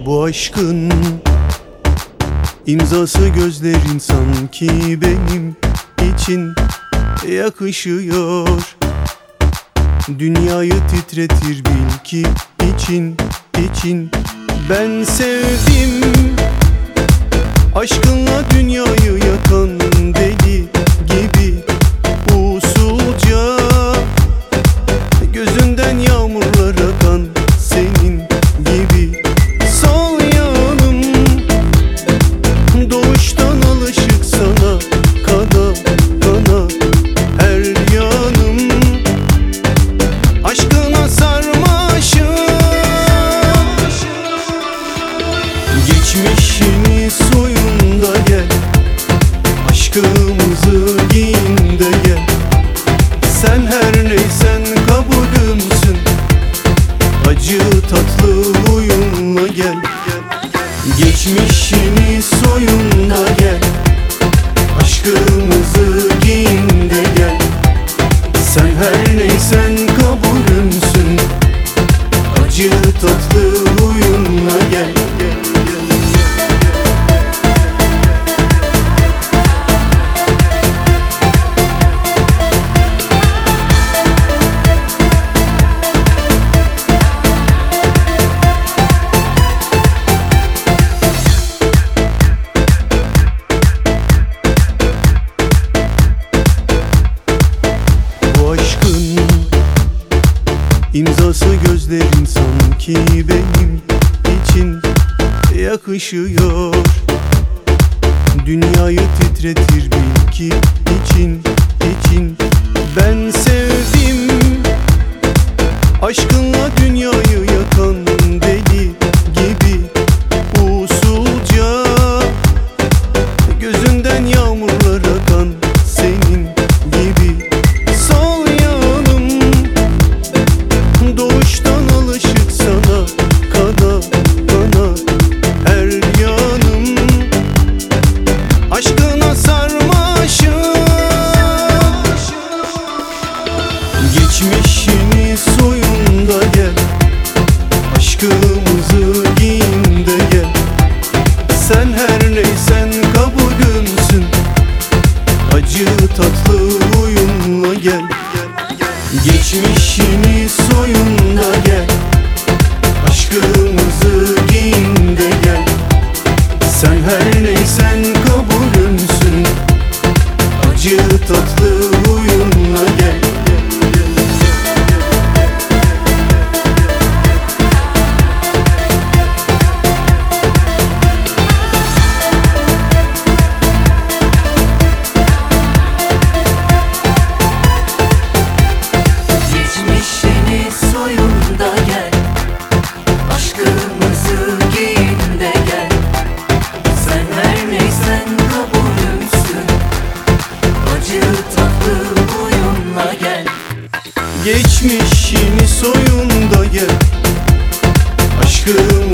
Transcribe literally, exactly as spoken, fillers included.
Bu aşkın imzası gözlerin sanki benim için yakışıyor. Dünyayı titretir bil ki için için ben sevdim. Aşkınla dünyayı yakan deli gibi usulca gözünden yağmurlar akan senin gibi. Sol yanım doğuştan alışık sana, kana kana her yanım aşkına sarmaşım. Geçmişini soyun da gel, aşkımızı giyin de gel. Sen her neysen kabulümsün, acı tatlı huyunla gel. Geçmişini soyun da gel, aşkımızı giyin de gel. Sen her neysen kabulümsün, acı tatlı huyunla gel. İmzası gözlerin sanki benim için yakışıyor. Dünyayı titretir bil ki için için ben sevdim. Aşkınla dünyayı yakan deli gibi usulca gözünden yağmurlar akan senin gibi. Sol yanım doğuştan alışık sana, kana kana her yanım aşkına sarmaşım. Geçmişini soyun da gel, aşkımızı giyin de gel. Sen her neysen kabulümsün, acı tatlı huyunla gel. Geçmişini soyun da gel, aşkımızı giyin de gel. Sen her neysen kabulümsün, acı tatlı huyunla gel. Geçmişini soyun da gel, aşkım